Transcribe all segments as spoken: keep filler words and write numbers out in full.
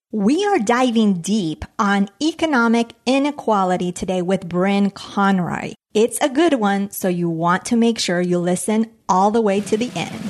We are diving deep on economic inequality today with Bryn Conroy. It's a good one, so you want to make sure you listen all the way to the end.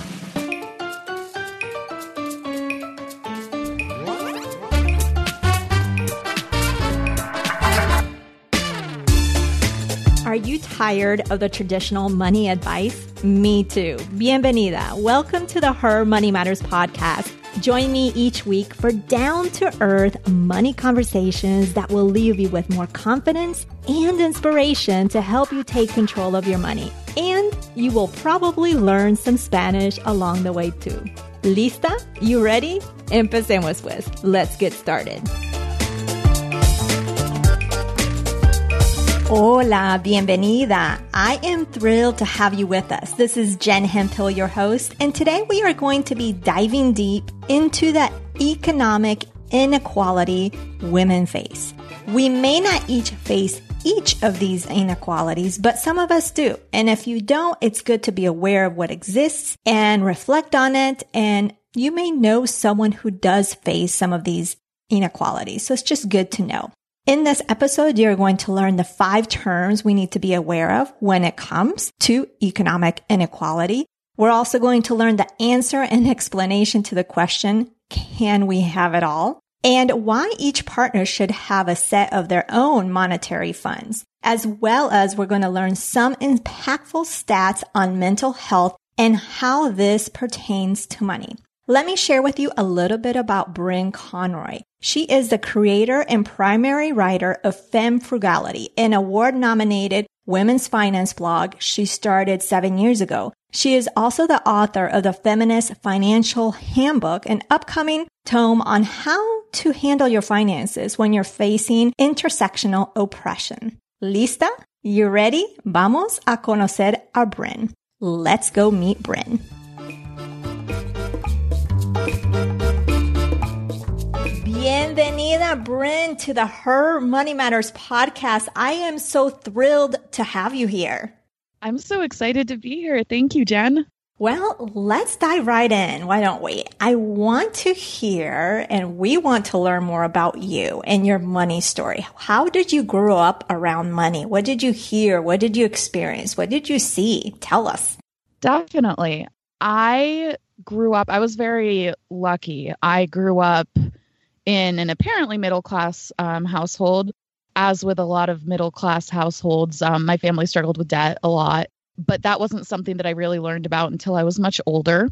Are you tired of the traditional money advice? Me too. Bienvenida. Welcome to the Her Money Matters podcast. Join me each week for down-to-earth money conversations that will leave you with more confidence and inspiration to help you take control of your money. And you will probably learn some Spanish along the way too. ¿Lista? You ready? Empecemos pues. Let's get started. Hola, bienvenida. I am thrilled to have you with us. This is Jen Hemphill, your host, and today we are going to be diving deep into the economic inequality women face. We may not each face each of these inequalities, but some of us do. And if you don't, it's good to be aware of what exists and reflect on it. And you may know someone who does face some of these inequalities. So it's just good to know. In this episode, you're going to learn the five terms we need to be aware of when it comes to economic inequality. We're also going to learn the answer and explanation to the question, can we have it all? And why each partner should have a set of their own monetary funds, as well as we're going to learn some impactful stats on mental health and how this pertains to money. Let me share with you a little bit about Bryn Conroy. She is the creator and primary writer of Femme Frugality, an award-nominated women's finance blog she started seven years ago. She is also the author of the Feminist Financial Handbook, an upcoming tome on how to handle your finances when you're facing intersectional oppression. ¿Lista? You ready? Vamos a conocer a Bryn. Let's go meet Bryn. Bienvenida, Bryn, to the Her Money Matters podcast. I am so thrilled to have you here. I'm so excited to be here. Thank you, Jen. Well, let's dive right in. Why don't we? I want to hear and we want to learn more about you and your money story. How did you grow up around money? What did you hear? What did you experience? What did you see? Tell us. Definitely. I grew up, I was very lucky. I grew up in an apparently middle-class um, household. As with a lot of middle-class households, um, my family struggled with debt a lot, but that wasn't something that I really learned about until I was much older.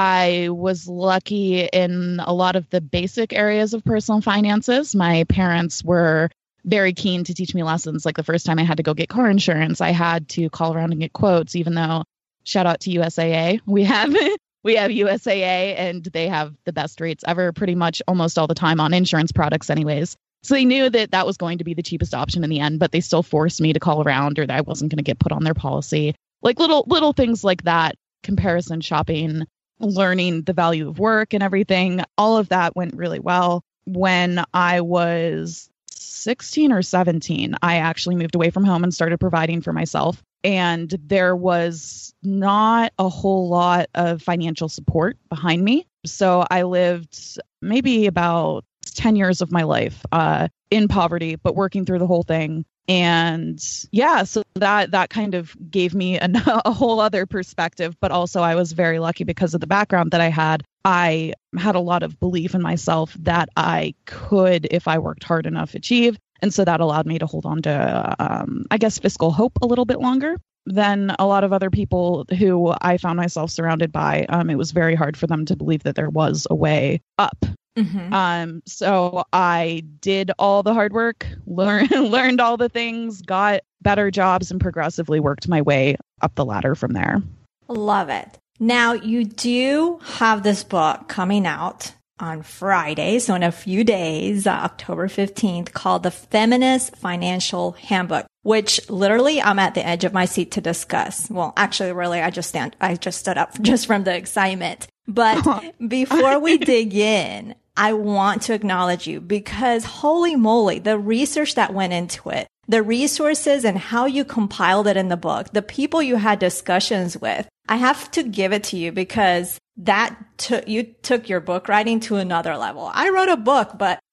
I was lucky in a lot of the basic areas of personal finances. My parents were very keen to teach me lessons. Like the first time I had to go get car insurance, I had to call around and get quotes, even though, shout out to U S A A, we have We have U S A A and they have the best rates ever pretty much almost all the time on insurance products anyways. So they knew that that was going to be the cheapest option in the end, but they still forced me to call around or that I wasn't going to get put on their policy. Like little, little things like that, comparison shopping, learning the value of work and everything. All of that went really well. When I was sixteen or seventeen, I actually moved away from home and started providing for myself. And there was not a whole lot of financial support behind me. So I lived maybe about ten years of my life uh, in poverty, but working through the whole thing. And yeah, so that that kind of gave me a, a whole other perspective. But also I was very lucky because of the background that I had. I had a lot of belief in myself that I could, if I worked hard enough, achieve. And so that allowed me to hold on to, um, I guess, fiscal hope a little bit longer than a lot of other people who I found myself surrounded by. Um, it was very hard for them to believe that there was a way up. Mm-hmm. Um, so I did all the hard work, learned learned all the things, got better jobs, and progressively worked my way up the ladder from there. Love it. Now, you do have this book coming out on Friday, so in a few days, uh, October fifteenth, called The Feminist Financial Handbook, which literally I'm at the edge of my seat to discuss. Well, actually, really, I just stand, I just stood up just from the excitement. But before we dig in, I want to acknowledge you because holy moly, the research that went into it, the resources and how you compiled it in the book, the people you had discussions with, I have to give it to you because that took, you took your book writing to another level. I wrote a book, but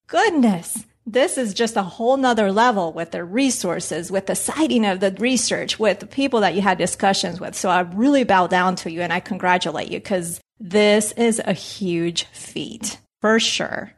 goodness, this is just a whole nother level with the resources, with the citing of the research, with the people that you had discussions with. So I really bow down to you and I congratulate you because this is a huge feat for sure.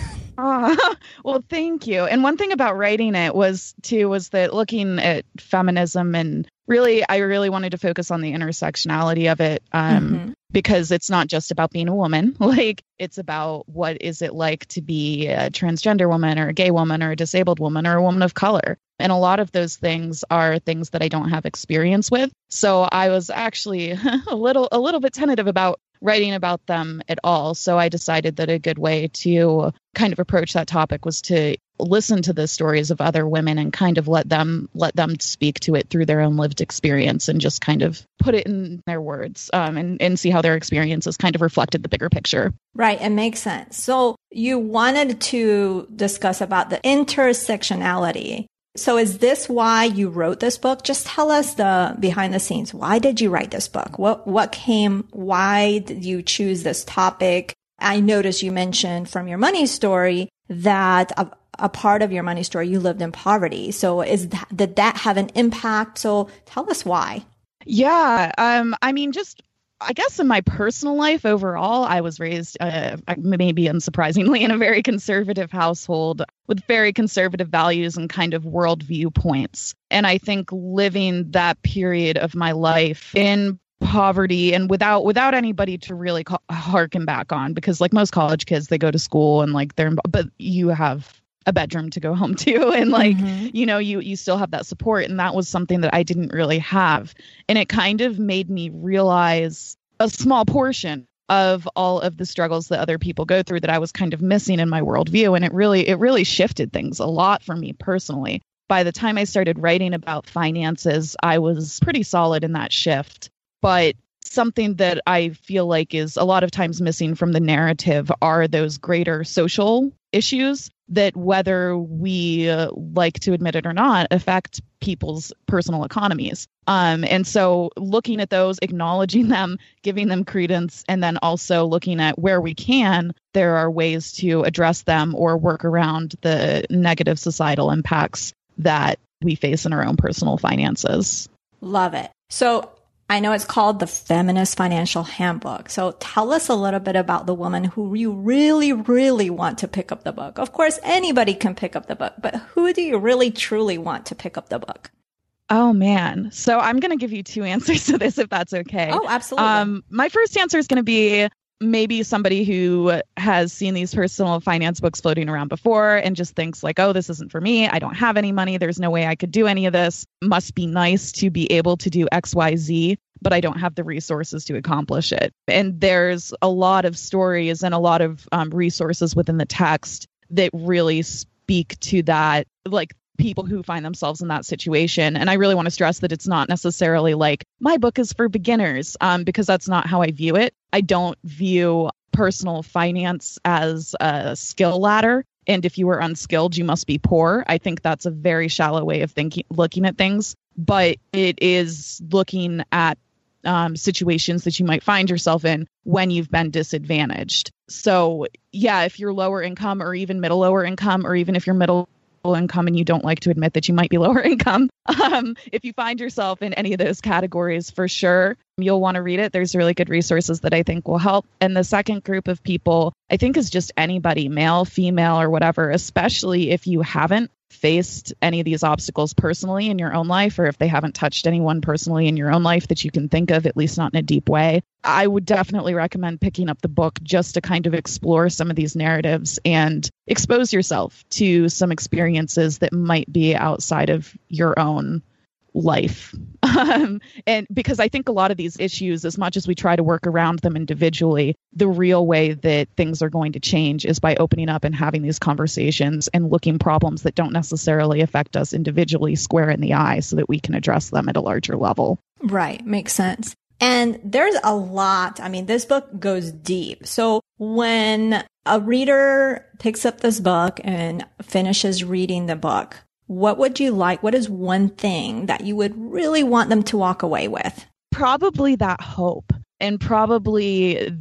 Oh, well, thank you. And one thing about writing it was too, was that looking at feminism and really, I really wanted to focus on the intersectionality of it. Um, mm-hmm. Because it's not just about being a woman, like it's about what is it like to be a transgender woman or a gay woman or a disabled woman or a woman of color. And a lot of those things are things that I don't have experience with. So I was actually a little, a little bit tentative about writing about them at all. So I decided that a good way to kind of approach that topic was to listen to the stories of other women and kind of let them let them speak to it through their own lived experience and just kind of put it in their words um, and, and see how their experiences kind of reflected the bigger picture. Right. It makes sense. So you wanted to discuss about the intersectionality. So is this why you wrote this book? Just tell us the behind the scenes. Why did you write this book? What what came? Why did you choose this topic? I noticed you mentioned from your money story that a, a part of your money story, you lived in poverty. So is that, did that have an impact? So tell us why. Yeah. Um, I mean, just I guess in my personal life overall, I was raised, uh, maybe unsurprisingly, in a very conservative household with very conservative values and kind of worldview points. And I think living that period of my life in poverty and without without anybody to really call, harken back on, because like most college kids, they go to school and like they're, but you have a bedroom to go home to. And like, mm-hmm. you know, you, you still have that support. And that was something that I didn't really have. And it kind of made me realize a small portion of all of the struggles that other people go through that I was kind of missing in my worldview. And it really, it really shifted things a lot for me personally. By the time I started writing about finances, I was pretty solid in that shift. But something that I feel like is a lot of times missing from the narrative are those greater social issues that, whether we uh, like to admit it or not, affect people's personal economies. Um, and so looking at those, acknowledging them, giving them credence, and then also looking at where we can, there are ways to address them or work around the negative societal impacts that we face in our own personal finances. Love it. So I know it's called the Feminist Financial Handbook. So tell us a little bit about the woman who you really, really want to pick up the book. Of course, anybody can pick up the book, but who do you really, truly want to pick up the book? Oh, man. So I'm going to give you two answers to this, if that's okay. Oh, absolutely. Um, my first answer is going to be maybe somebody who has seen these personal finance books floating around before and just thinks like, oh, this isn't for me. I don't have any money. There's no way I could do any of this. Must be nice to be able to do X, Y, Z, but I don't have the resources to accomplish it. And there's a lot of stories and a lot of um, resources within the text that really speak to that, like people who find themselves in that situation. And I really want to stress that it's not necessarily like my book is for beginners, um, because that's not how I view it. I don't view personal finance as a skill ladder. And if you are unskilled, you must be poor. I think that's a very shallow way of thinking, looking at things. But it is looking at um, situations that you might find yourself in when you've been disadvantaged. So yeah, if you're lower income or even middle lower income, or even if you're middle income and you don't like to admit that you might be lower income, um, if you find yourself in any of those categories, for sure, you'll want to read it. There's really good resources that I think will help. And the second group of people, I think, is just anybody, male, female, or whatever, especially if you haven't faced any of these obstacles personally in your own life, or if they haven't touched anyone personally in your own life that you can think of, at least not in a deep way. I would definitely recommend picking up the book just to kind of explore some of these narratives and expose yourself to some experiences that might be outside of your own life. Um, and because I think a lot of these issues, as much as we try to work around them individually, the real way that things are going to change is by opening up and having these conversations and looking problems that don't necessarily affect us individually square in the eye so that we can address them at a larger level. Right. Makes sense. And there's a lot. I mean, this book goes deep. So when a reader picks up this book and finishes reading the book, what would you like? What is one thing that you would really want them to walk away with? Probably that hope, and probably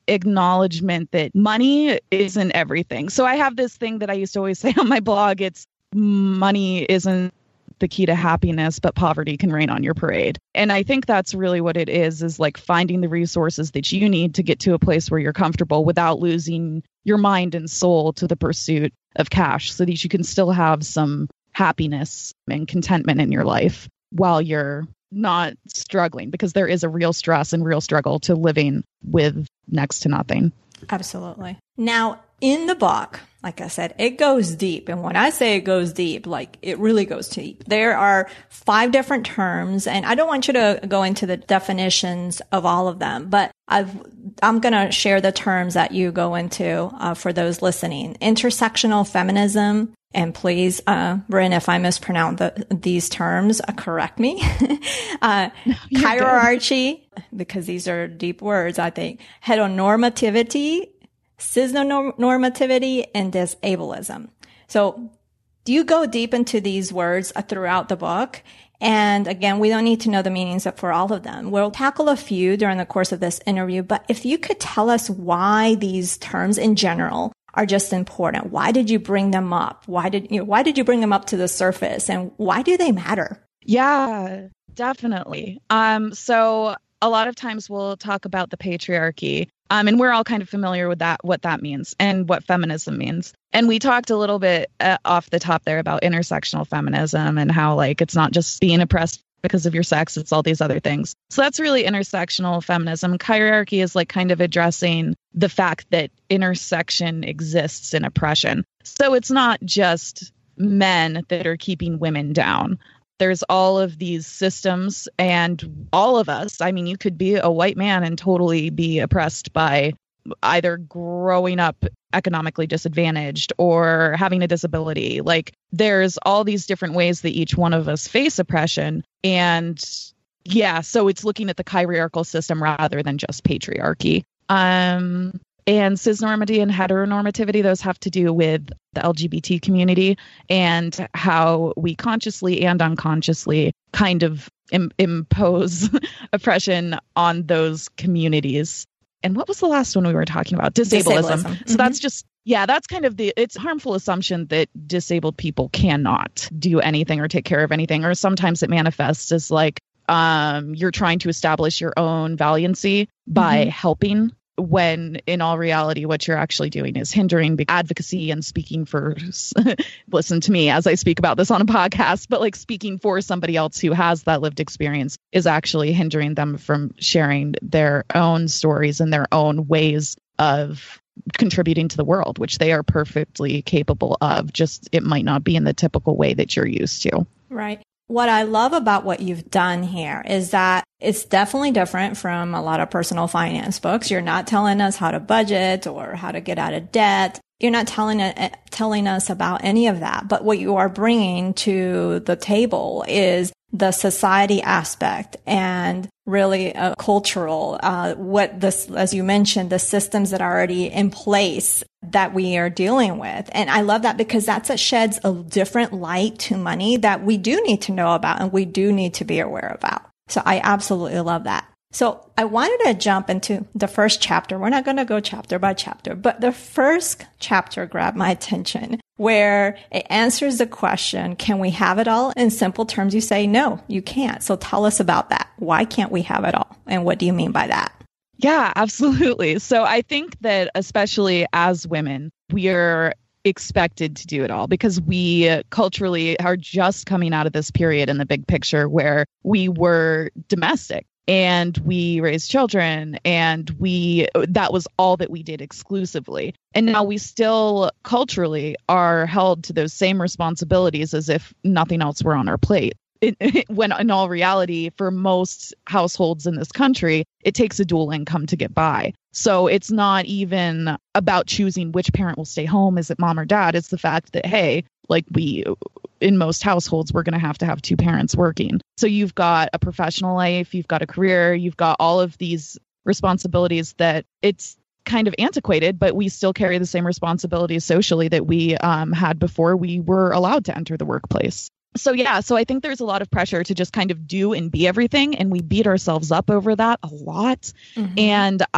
acknowledgement that money isn't everything. So I have this thing that I used to always say on my blog. It's money isn't the key to happiness, but poverty can rain on your parade. And I think that's really what it is, is like finding the resources that you need to get to a place where you're comfortable without losing your mind and soul to the pursuit of cash, so that you can still have some happiness and contentment in your life while you're not struggling, because there is a real stress and real struggle to living with next to nothing. Absolutely. Now, in the book, like I said, it goes deep. And when I say it goes deep, like it really goes deep. There are five different terms, and I don't want you to go into the definitions of all of them, but I've, I'm going to share the terms that you go into uh, for those listening. Intersectional feminism. And please, uh, Bryn, if I mispronounce the, these terms, uh, correct me. uh, no, hierarchy, good. Because these are deep words, I think. Heteronormativity, cisnormativity, and disableism. So do you go deep into these words uh, throughout the book? And again, we don't need to know the meanings for all of them. We'll tackle a few during the course of this interview, but if you could tell us why these terms in general are just important. Why did you bring them up? Why did you know, why did you bring them up to the surface, and why do they matter? Yeah, definitely. Um, so a lot of times we'll talk about the patriarchy, um, and we're all kind of familiar with that, what that means and what feminism means. And we talked a little bit uh, off the top there about intersectional feminism and how like it's not just being oppressed because of your sex, it's all these other things. So that's really intersectional feminism. Hierarchy is like kind of addressing the fact that intersection exists in oppression. So it's not just men that are keeping women down. There's all of these systems, and all of us, I mean, you could be a white man and totally be oppressed by either growing up economically disadvantaged or having a disability. Like there's all these different ways that each one of us face oppression. And yeah, so it's looking at the hierarchical system rather than just patriarchy. Um, and cisnormativity and heteronormativity, those have to do with the L G B T community and how we consciously and unconsciously kind of im- impose oppression on those communities. And what was the last one we were talking about? Disableism. Disableism. So mm-hmm. that's just, yeah, that's kind of the, it's a harmful assumption that disabled people cannot do anything or take care of anything. Or sometimes it manifests as like, um, you're trying to establish your own valiancy by mm-hmm. helping, when in all reality, what you're actually doing is hindering advocacy and speaking for, listen to me as I speak about this on a podcast, but like speaking for somebody else who has that lived experience is actually hindering them from sharing their own stories and their own ways of contributing to the world, which they are perfectly capable of. Just it might not be in the typical way that you're used to. Right. What I love about what you've done here is that it's definitely different from a lot of personal finance books. You're not telling us how to budget or how to get out of debt. You're not telling uh, telling us about any of that. But what you are bringing to the table is the society aspect and really a cultural, uh, what this, as you mentioned, the systems that are already in place that we are dealing with. And I love that because that's what sheds a different light to money that we do need to know about and we do need to be aware about. So I absolutely love that. So I wanted to jump into the first chapter. We're not going to go chapter by chapter, but the first chapter grabbed my attention where it answers the question, can we have it all? In simple terms, you say, no, you can't. So tell us about that. Why can't we have it all? And what do you mean by that? Yeah, absolutely. So I think that especially as women, we are expected to do it all because we culturally are just coming out of this period in the big picture where we were domestic. And we raised children and we, that was all that we did exclusively. And now we still culturally are held to those same responsibilities as if nothing else were on our plate. It, it, when in all reality, for most households in this country, it takes a dual income to get by. So it's not even about choosing which parent will stay home. Is it mom or dad? It's the fact that, hey, like we, in most households, we're going to have to have two parents working. So you've got a professional life, you've got a career, you've got all of these responsibilities that it's kind of antiquated, but we still carry the same responsibilities socially that we um, had before we were allowed to enter the workplace. So yeah, so I think there's a lot of pressure to just kind of do and be everything. And we beat ourselves up over that a lot. Mm-hmm. And I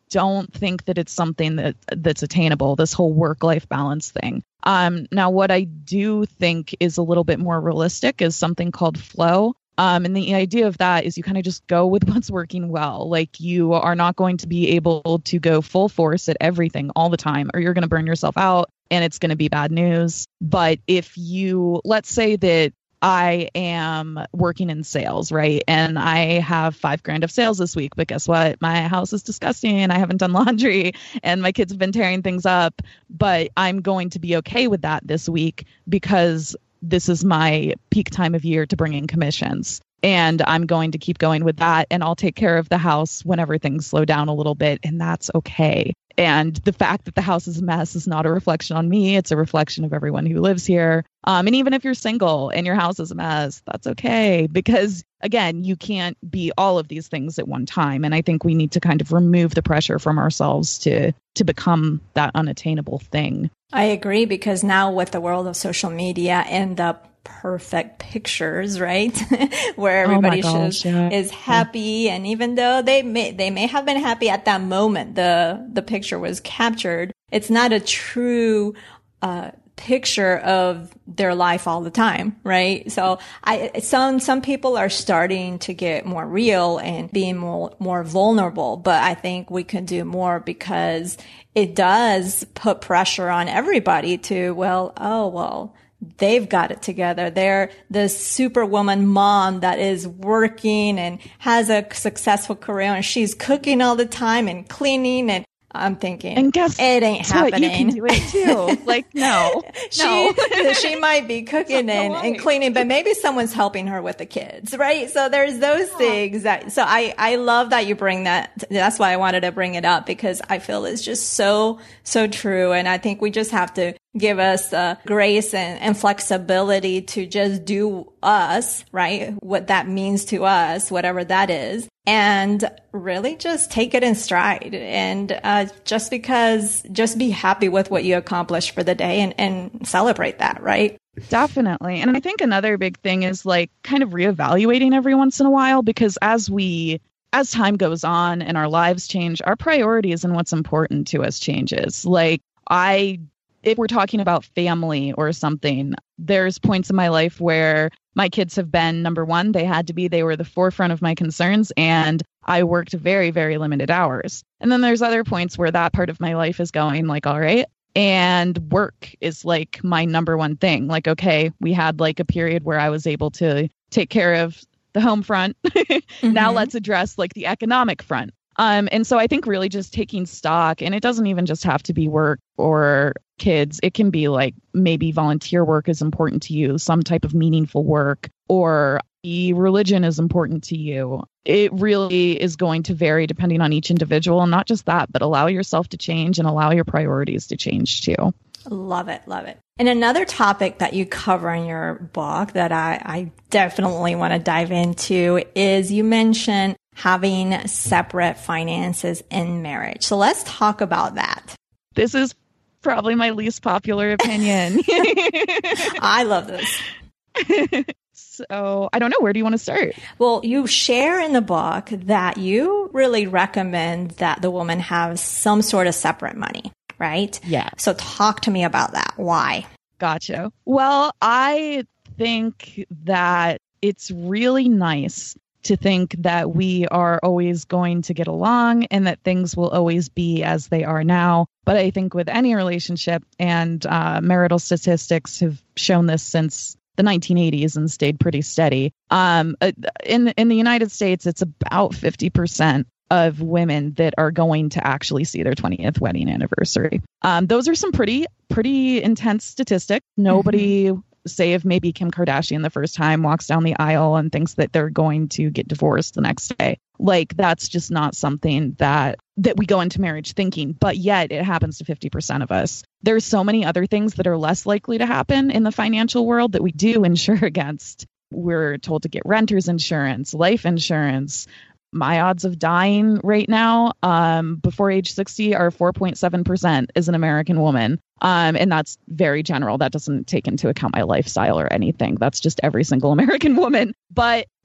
don't think that it's something that that's attainable, this whole work-life balance thing. Um, now, what I do think is a little bit more realistic is something called flow. Um, and the idea of that is you kind of just go with what's working well. Like, you are not going to be able to go full force at everything all the time, or you're going to burn yourself out and it's going to be bad news. But if you, let's say that I am working in sales, right? And I have five grand of sales this week, but guess what? My house is disgusting and I haven't done laundry and my kids have been tearing things up, but I'm going to be okay with that this week because this is my peak time of year to bring in commissions. And I'm going to keep going with that. And I'll take care of the house whenever things slow down a little bit. And that's okay. And the fact that the house is a mess is not a reflection on me. It's a reflection of everyone who lives here. Um, and even if you're single and your house is a mess, that's okay. Because again, you can't be all of these things at one time. And I think we need to kind of remove the pressure from ourselves to to become that unattainable thing. I agree, because now with the world of social media and the perfect pictures, right? Where everybody oh gosh, shows, yeah. is happy. Yeah. And even though they may, they may have been happy at that moment, the, the picture was captured. It's not a true, uh, picture of their life all the time, right? So I, some, some people are starting to get more real and being more, more vulnerable, but I think we can do more because it does put pressure on everybody to, well, oh, well, they've got it together. They're the superwoman mom that is working and has a successful career, and she's cooking all the time and cleaning, and I'm thinking, and guess it ain't happening. What? You can do it too. Like, no, she, no. she might be cooking and, and cleaning, but maybe someone's helping her with the kids, right? So there's those yeah. things that, so I, I love that you bring that. That's why I wanted to bring it up, because I feel it's just so, so true. And I think we just have to give us uh, grace and, and flexibility to just do us, right? What that means to us, whatever that is. And really just take it in stride. And uh, just because, just be happy with what you accomplished for the day and, and celebrate that, right? Definitely. And I think another big thing is like kind of reevaluating every once in a while, because as we, as time goes on and our lives change, our priorities and what's important to us changes. Like I, if we're talking about family or something, there's points in my life where my kids have been, number one, they had to be, they were the forefront of my concerns, and I worked very, very limited hours. And then there's other points where that part of my life is going like, all right. And work is like my number one thing. Like, okay, we had like a period where I was able to take care of the home front. Mm-hmm. Now let's address like the economic front. Um, and so I think really just taking stock, and it doesn't even just have to be work or kids. It can be like maybe volunteer work is important to you, some type of meaningful work, or religion is important to you. It really is going to vary depending on each individual. And not just that, but allow yourself to change and allow your priorities to change too. Love it. Love it. And another topic that you cover in your book that I, I definitely want to dive into is you mentioned having separate finances in marriage. So let's talk about that. This is probably my least popular opinion. I love this. So I don't know. Where do you want to start? Well, you share in the book that you really recommend that the woman have some sort of separate money, right? Yeah. So talk to me about that. Why? Gotcha. Well, I think that it's really nice to think that we are always going to get along and that things will always be as they are now. But I think with any relationship, and uh, marital statistics have shown this since the nineteen eighties and stayed pretty steady. Um, in, in the United States, it's about fifty percent of women that are going to actually see their twentieth wedding anniversary. Um, those are some pretty, pretty intense statistics. Nobody... Mm-hmm. Say if maybe Kim Kardashian the first time walks down the aisle and thinks that they're going to get divorced the next day. Like, that's just not something that that we go into marriage thinking, but yet it happens to fifty percent of us. There's so many other things that are less likely to happen in the financial world that we do insure against. We're told to get renter's insurance, life insurance. My odds of dying right now um, before age sixty are four point seven percent as an American woman. Um, and that's very general. That doesn't take into account my lifestyle or anything. That's just every single American woman. But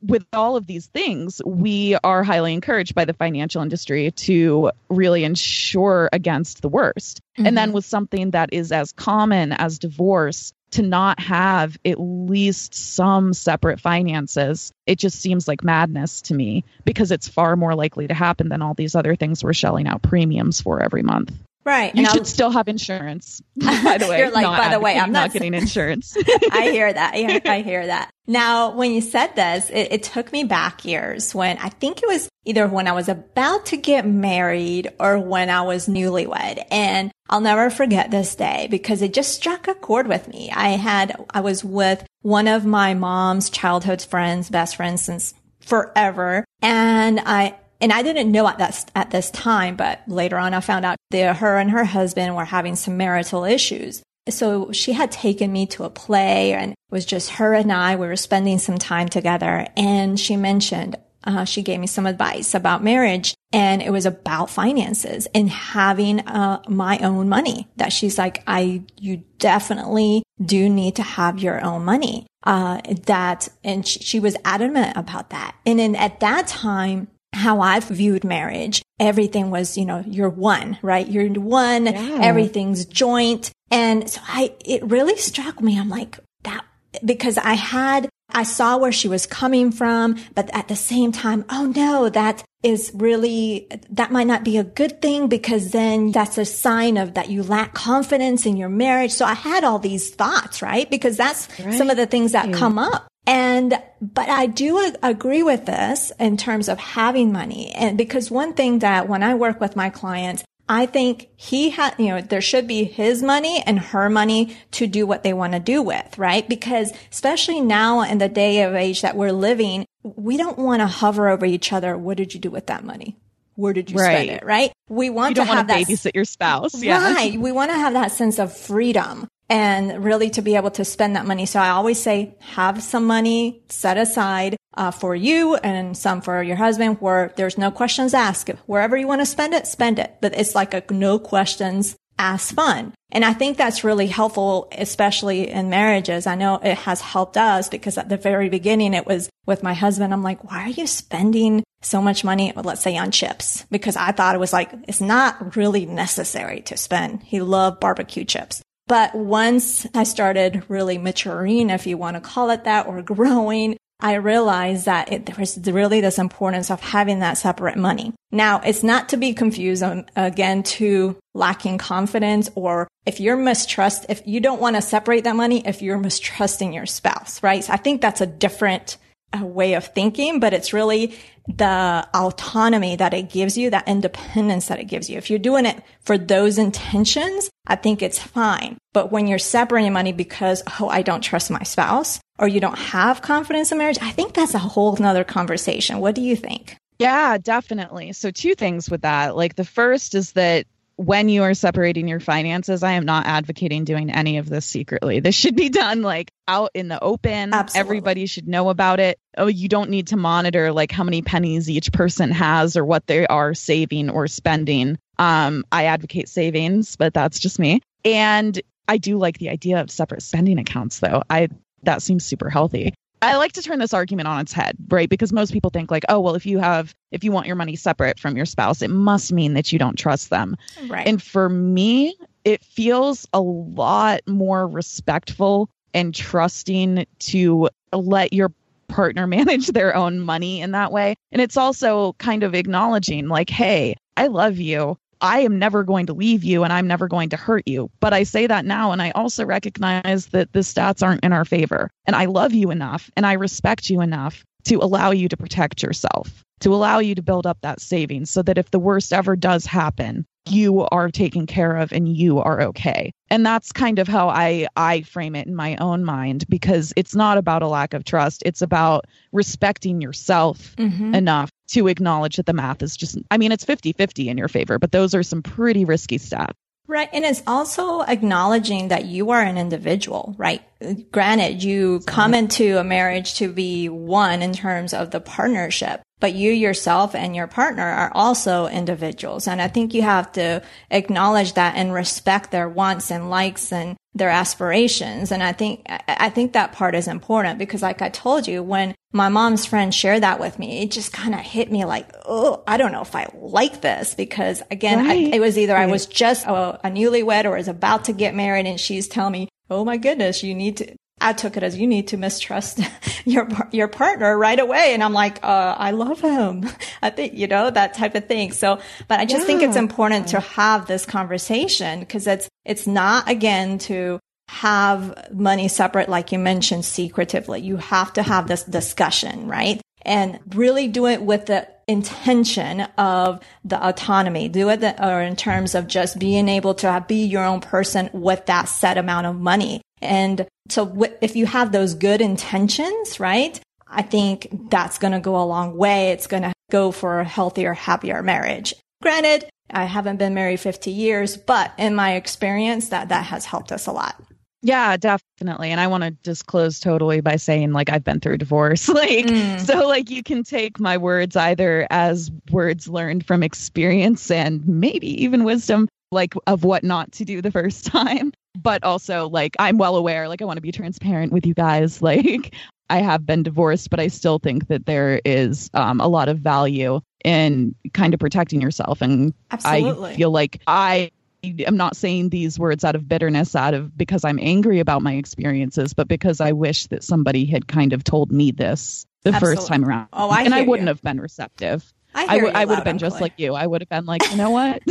with all of these things, we are highly encouraged by the financial industry to really insure against the worst. Mm-hmm. And then with something that is as common as divorce, to not have at least some separate finances, it just seems like madness to me, because it's far more likely to happen than all these other things we're shelling out premiums for every month. Right. You and should I'll, still have insurance, by the way. You're like, by the way, I'm not, not getting insurance. I hear that. I, I hear that. Now, when you said this, it, it took me back years when I think it was either when I was about to get married or when I was newlywed. And I'll never forget this day because it just struck a chord with me. I had, I was with one of my mom's childhood friends, best friends since forever. And I, And I didn't know at that at this time, but later on I found out that her and her husband were having some marital issues. So she had taken me to a play, and it was just her and I. We were spending some time together, and she mentioned, uh, she gave me some advice about marriage, and it was about finances and having uh, my own money. That she's like, I, you definitely do need to have your own money. Uh, that, and she, she was adamant about that. And then at that time, how I've viewed marriage, everything was, you know, you're one, right? You're one, yeah. Everything's joint. And so I, it really struck me. I'm like, that, because I had, I saw where she was coming from, but at the same time, oh no, that is really, that might not be a good thing, because then that's a sign of that you lack confidence in your marriage. So I had all these thoughts, right? Because that's right. Some of the things that yeah. come up. And, but I do ag- agree with this in terms of having money. And because one thing that when I work with my clients, I think he had, you know, there should be his money and her money to do what they want to do with, right? Because especially now in the day of age that we're living, we don't want to hover over each other. What did you do with that money? Where did you right. spend it, right? We want you don't to have want that babysit your spouse. Yeah. Right. We want to have that sense of freedom. And really to be able to spend that money. So I always say, have some money set aside uh, for you and some for your husband, where there's no questions asked. Wherever you want to spend it, spend it. But it's like a no questions asked fund. And I think that's really helpful, especially in marriages. I know it has helped us, because at the very beginning, it was with my husband. I'm like, why are you spending so much money, let's say, on chips? Because I thought it was like, it's not really necessary to spend. He loved barbecue chips. But once I started really maturing, if you want to call it that, or growing, I realized that it, there was really this importance of having that separate money. Now, it's not to be confused, um, again, to lacking confidence, or if you're mistrust, if you don't want to separate that money, if you're mistrusting your spouse, right? So I think that's a different uh, way of thinking, but it's really the autonomy that it gives you, that independence that it gives you. If you're doing it for those intentions, I think it's fine. But when you're separating money because, oh, I don't trust my spouse, or you don't have confidence in marriage, I think that's a whole nother conversation. What do you think? Yeah, definitely. So two things with that. Like the first is that when you are separating your finances, I am not advocating doing any of this secretly. This should be done like out in the open. Absolutely. Everybody should know about it. Oh, you don't need to monitor like how many pennies each person has or what they are saving or spending. Um, I advocate savings, but that's just me. And I do like the idea of separate spending accounts, though. I that seems super healthy. I like to turn this argument on its head, right? Because most people think like, oh, well, if you have, if you want your money separate from your spouse, it must mean that you don't trust them. Right. And for me, it feels a lot more respectful and trusting to let your partner manage their own money in that way. And it's also kind of acknowledging like, hey, I love you. I am never going to leave you and I'm never going to hurt you. But I say that now, and I also recognize that the stats aren't in our favor. And I love you enough and I respect you enough to allow you to protect yourself, to allow you to build up that savings so that if the worst ever does happen, you are taken care of and you are okay. And that's kind of how I, I frame it in my own mind, because it's not about a lack of trust. It's about respecting yourself mm-hmm. enough to acknowledge that the math is just, I mean, it's fifty-fifty in your favor, but those are some pretty risky stats. Right. And it's also acknowledging that you are an individual, right? granted, you come into a marriage to be one in terms of the partnership, but you yourself and your partner are also individuals. And I think you have to acknowledge that and respect their wants and likes and their aspirations. And I think, I think that part is important because like I told you, when my mom's friend shared that with me, it just kind of hit me like, oh, I don't know if I like this because again, right. I, it was either right. I was just a, a newlywed or was about to get married and she's telling me, oh my goodness, you need to, I took it as you need to mistrust your your partner right away. And I'm like, uh, I love him. I think, you know, that type of thing. So, but I just yeah. think it's important to have this conversation because it's, it's not, again, to have money separate, like you mentioned, secretively. You have to have this discussion, right? And really do it with the intention of the autonomy. Do it the, or in terms of just being able to have, be your own person with that set amount of money. And so w- if you have those good intentions, right, I think that's going to go a long way. It's going to go for a healthier, happier marriage. Granted, I haven't been married fifty years, but in my experience, that, that has helped us a lot. Yeah, definitely. And I want to disclose totally by saying like I've been through divorce. Like, mm. so like you can take my words either as words learned from experience and maybe even wisdom, like of what not to do the first time. But also like I'm well aware, like I want to be transparent with you guys. Like I have been divorced, but I still think that there is um, a lot of value in kind of protecting yourself. And Absolutely. I feel like I I'm not saying these words out of bitterness, out of because I'm angry about my experiences, but because I wish that somebody had kind of told me this the Absolutely. first time around. Oh, I and I wouldn't you. have been receptive. I, I, w- I would have been just clear. like you. I would have been like, you know what?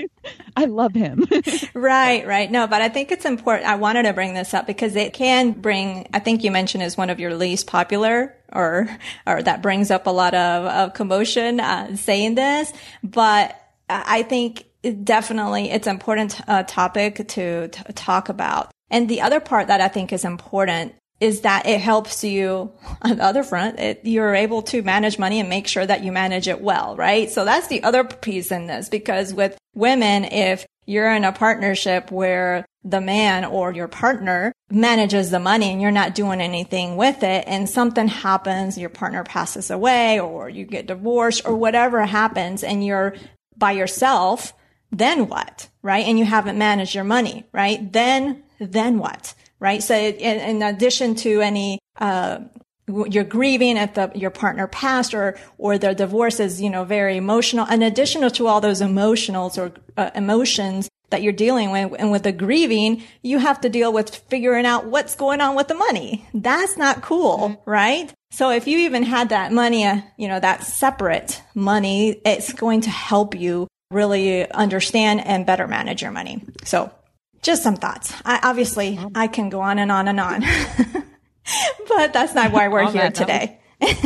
I love him. Right, right. No, but I think it's important. I wanted to bring this up because it can bring, I think you mentioned is one of your least popular or, or that brings up a lot of, of commotion, uh, saying this, but I think definitely it's an important uh, topic to, to talk about. And the other part that I think is important is that it helps you on the other front. It, you're able to manage money and make sure that you manage it well, right? So that's the other piece in this, because with women, if you're in a partnership where the man or your partner manages the money and you're not doing anything with it and something happens, your partner passes away or you get divorced or whatever happens and you're by yourself, then what, right? And you haven't managed your money, right? Then, then what? Right. So in, in addition to any, uh, you're grieving if the, your partner passed or, or their divorce is, you know, very emotional. In addition to all those emotionals or uh, emotions that you're dealing with and with the grieving, you have to deal with figuring out what's going on with the money. That's not cool. Right. So if you even had that money, uh, you know, that separate money, it's going to help you really understand and better manage your money. So just some thoughts. I, obviously, I can go on and on and on, but that's not why we're here today.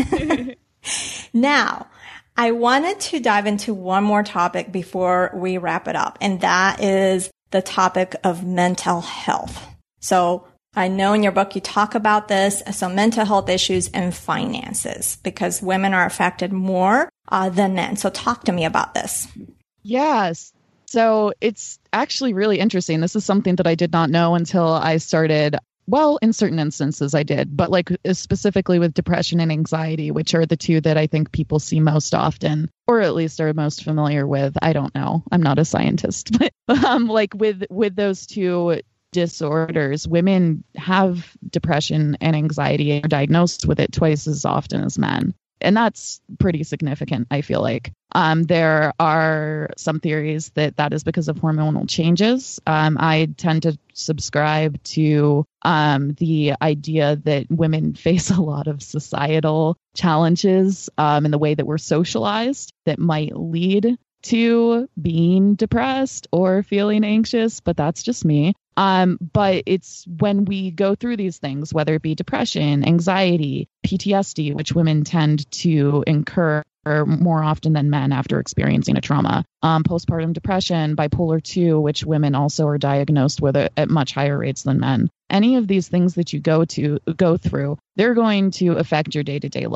Now, I wanted to dive into one more topic before we wrap it up, and that is the topic of mental health. So I know in your book you talk about this, so mental health issues and finances, because women are affected more uh, than men. So talk to me about this. Yes. So it's actually really interesting. This is something that I did not know until I started. Well, in certain instances I did, but like specifically with depression and anxiety, which are the two that I think people see most often, or at least are most familiar with. I don't know. I'm not a scientist, but um, like with with those two disorders, women have depression and anxiety and are diagnosed with it twice as often as men. And that's pretty significant, I feel like. Um, there are some theories that that is because of hormonal changes. Um, I tend to subscribe to um, the idea that women face a lot of societal challenges um, in the way that we're socialized that might lead to being depressed or feeling anxious, but that's just me. Um, but it's when we go through these things, whether it be depression, anxiety, P T S D, which women tend to incur more often than men after experiencing a trauma, um, postpartum depression, bipolar two, which women also are diagnosed with it at much higher rates than men. Any of these things that you go to go through, they're going to affect your day-to-day life.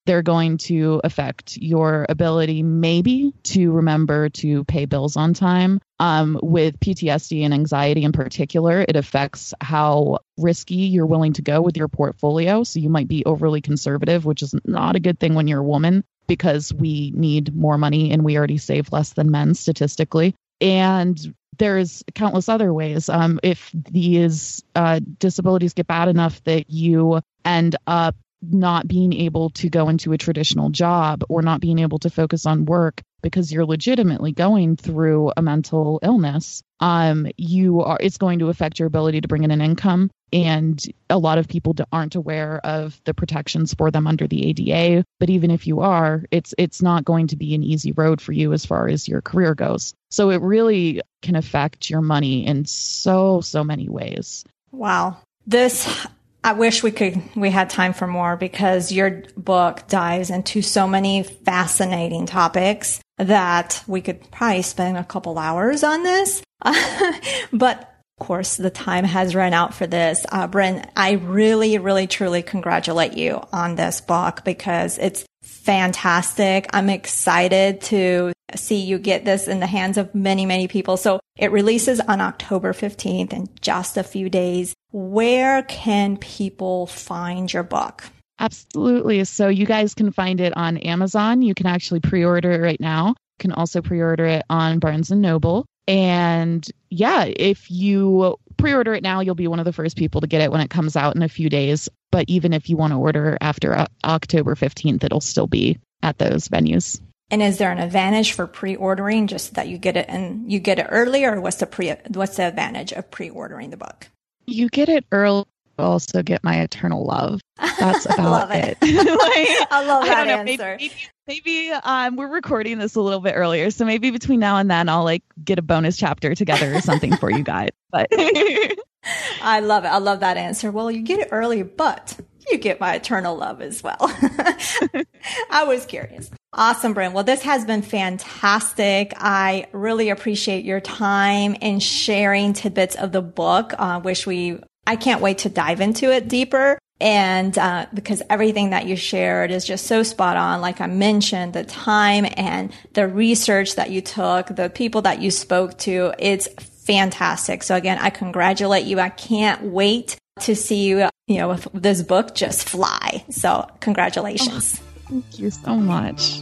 They're going to affect your ability maybe to remember to pay bills on time. Um, with P T S D and anxiety in particular, it affects how risky you're willing to go with your portfolio. So you might be overly conservative, which is not a good thing when you're a woman, because we need more money and we already save less than men statistically. And there's countless other ways. Um, if these uh, disabilities get bad enough that you end up not being able to go into a traditional job or not being able to focus on work because you're legitimately going through a mental illness, um, you are, it's going to affect your ability to bring in an income. And a lot of people aren't aware of the protections for them under the A D A. But even if you are, it's it's not going to be an easy road for you as far as your career goes. So it really can affect your money in so, so many ways. Wow. This, I wish we could, we had time for more, because your book dives into so many fascinating topics that we could probably spend a couple hours on this. But of course, the time has run out for this. Uh, Bryn, I really, really, truly congratulate you on this book, because it's fantastic. I'm excited to see you get this in the hands of many, many people. So it releases on October fifteenth in just a few days. Where can people find your book? Absolutely. So you guys can find it on Amazon. You can actually pre-order it right now. You can also pre-order it on Barnes and Noble. And yeah, if you pre-order it now, you'll be one of the first people to get it when it comes out in a few days. But even if you want to order after uh, October fifteenth, it'll still be at those venues. And is there an advantage for pre-ordering, just that you get it and you get it early, or what's the pre what's the advantage of pre-ordering the book? You get it early. Also get my eternal love. That's about it. it. like, I love that I know, answer. Maybe, maybe um, we're recording this a little bit earlier, so maybe between now and then I'll like get a bonus chapter together or something for you guys. But I love it. I love that answer. Well, you get it early, but you get my eternal love as well. I was curious. Awesome, Bryn. Well, this has been fantastic. I really appreciate your time and sharing tidbits of the book. I uh, wish we, I can't wait to dive into it deeper. And uh, because everything that you shared is just so spot on. Like I mentioned, the time and the research that you took, the people that you spoke to, it's fantastic. So again, I congratulate you. I can't wait to see you, you know, with this book just fly. So congratulations. Oh, thank you so much.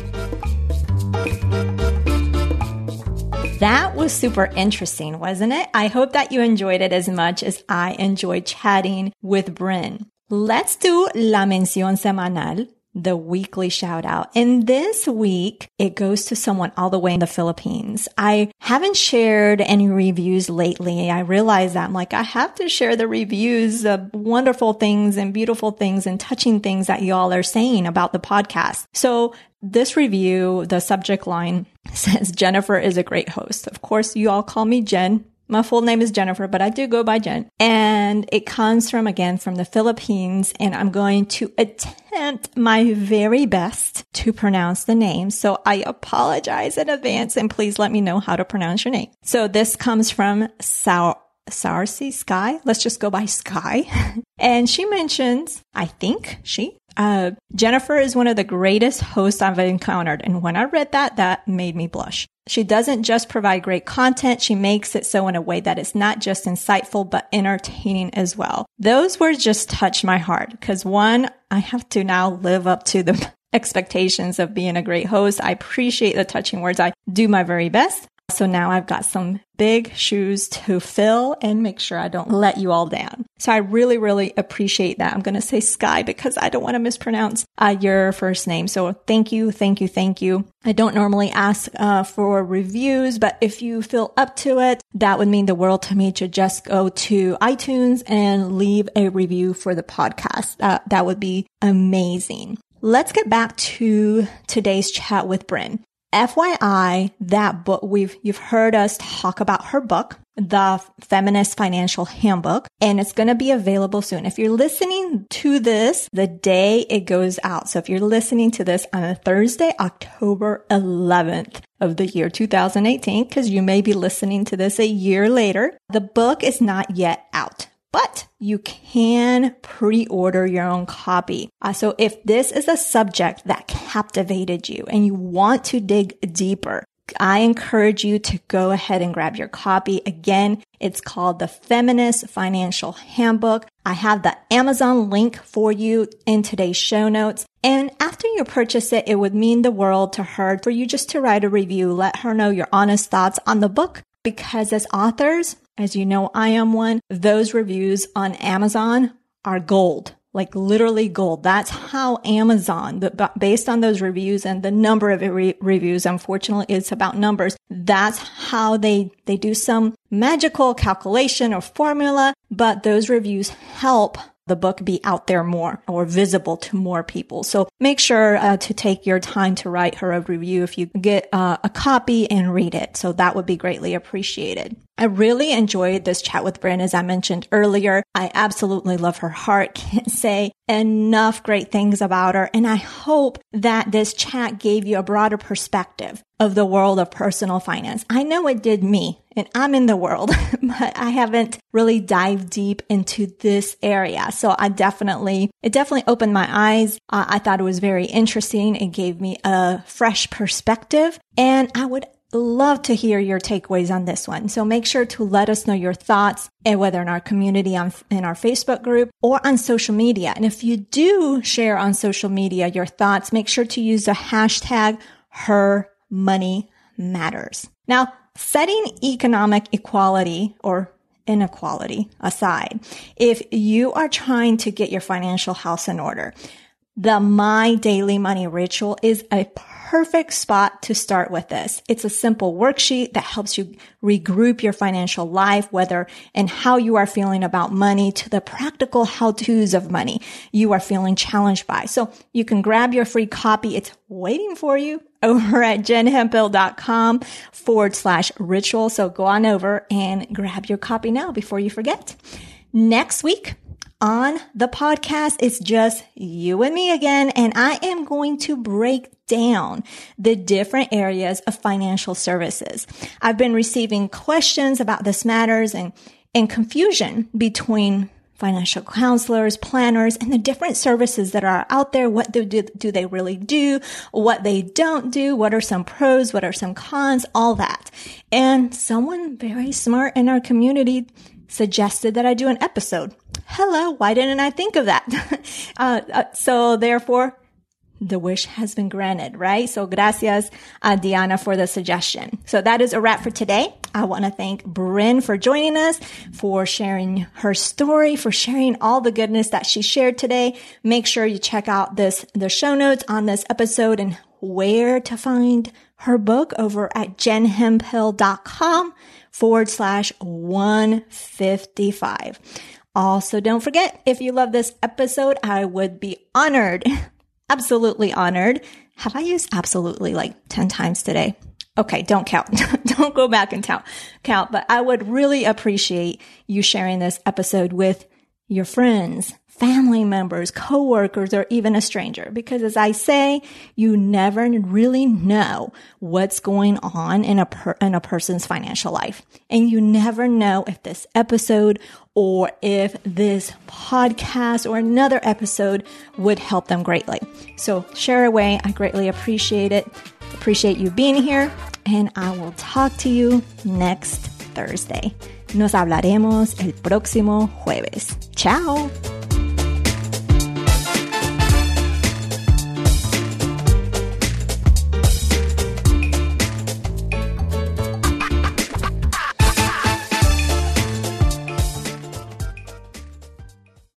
That was super interesting, wasn't it? I hope that you enjoyed it as much as I enjoyed chatting with Bryn. Let's do La Mención Semanal, the weekly shout out. And this week, it goes to someone all the way in the Philippines. I haven't shared any reviews lately. I realize that I'm like, I have to share the reviews of wonderful things and beautiful things and touching things that y'all are saying about the podcast. So this review, the subject line says, Jennifer is a great host. Of course, you all call me Jen. My full name is Jennifer, but I do go by Jen. And it comes from, again, from the Philippines. And I'm going to attempt my very best to pronounce the name. So I apologize in advance, and please let me know how to pronounce your name. So this comes from Sour. Sarcy Sky. Let's just go by Sky. And she mentions, I think she, uh, Jennifer is one of the greatest hosts I've encountered. And when I read that, that made me blush. She doesn't just provide great content. She makes it so in a way that it's not just insightful, but entertaining as well. Those words just touched my heart, because one, I have to now live up to the expectations of being a great host. I appreciate the touching words. I do my very best. So now I've got some big shoes to fill and make sure I don't let you all down. So I really, really appreciate that. I'm going to say Sky because I don't want to mispronounce uh, your first name. So thank you, thank you, thank you. I don't normally ask uh, for reviews, but if you feel up to it, that would mean the world to me to just go to iTunes and leave a review for the podcast. Uh, that would be amazing. Let's get back to today's chat with Bryn. F Y I, that book, we've, you've heard us talk about her book, The Feminist Financial Handbook, and it's going to be available soon. If you're listening to this the day it goes out, so if you're listening to this on a Thursday, October eleventh of the year two thousand eighteen, because you may be listening to this a year later, the book is not yet out. but you can pre-order your own copy. Uh, so if this is a subject that captivated you and you want to dig deeper, I encourage you to go ahead and grab your copy. Again, it's called The Feminist Financial Handbook. I have the Amazon link for you in today's show notes. And after you purchase it, it would mean the world to her for you just to write a review. Let her know your honest thoughts on the book, because as authors, as you know, I am one, those reviews on Amazon are gold. Like literally gold. That's how Amazon, based on those reviews and the number of re- reviews, unfortunately, it's about numbers. That's how they, they do some magical calculation or formula, but those reviews help the book be out there more or visible to more people. So make sure uh, to take your time to write her a review if you get uh, a copy and read it. So that would be greatly appreciated. I really enjoyed this chat with Bryn, as I mentioned earlier. I absolutely love her heart. Can't say enough great things about her. And I hope that this chat gave you a broader perspective of the world of personal finance. I know it did me, and I'm in the world, but I haven't really dived deep into this area. So I definitely, it definitely opened my eyes. Uh, I thought it was very interesting. It gave me a fresh perspective, and I would love to hear your takeaways on this one. So make sure to let us know your thoughts, and whether in our community, on in our Facebook group, or on social media. And if you do share on social media your thoughts, make sure to use the hashtag Her Money Matters. Now, setting economic equality or inequality aside, if you are trying to get your financial house in order, the My Daily Money Ritual is a perfect spot to start with this. It's a simple worksheet that helps you regroup your financial life, whether and how you are feeling about money, to the practical how-tos of money you are feeling challenged by. So you can grab your free copy. It's waiting for you over at jenhemphill.com forward slash ritual. So go on over and grab your copy now before you forget. Next week on the podcast, it's just you and me again, and I am going to break down the different areas of financial services. I've been receiving questions about this matters and, and confusion between financial counselors, planners, and the different services that are out there. What do, do, do they really do? What they don't do? What are some pros? What are some cons? All that. And someone very smart in our community suggested that I do an episode. Hello, why didn't I think of that? uh, uh, so therefore, the wish has been granted, right? So gracias, uh, Diana, for the suggestion. So that is a wrap for today. I want to thank Bryn for joining us, for sharing her story, for sharing all the goodness that she shared today. Make sure you check out this, the show notes on this episode and where to find her book over at jenhemphill.com forward slash 155. Also, don't forget, if you love this episode, I would be honored, absolutely honored. Have I used absolutely like ten times today? Okay, don't count. Don't go back and count, count. But I would really appreciate you sharing this episode with your friends, family members, coworkers, or even a stranger. Because as I say, you never really know what's going on in a per- in a person's financial life. And you never know if this episode or if this podcast or another episode would help them greatly. So share away. I greatly appreciate it. Appreciate you being here. And I will talk to you next Thursday. Nos hablaremos el próximo jueves. Ciao.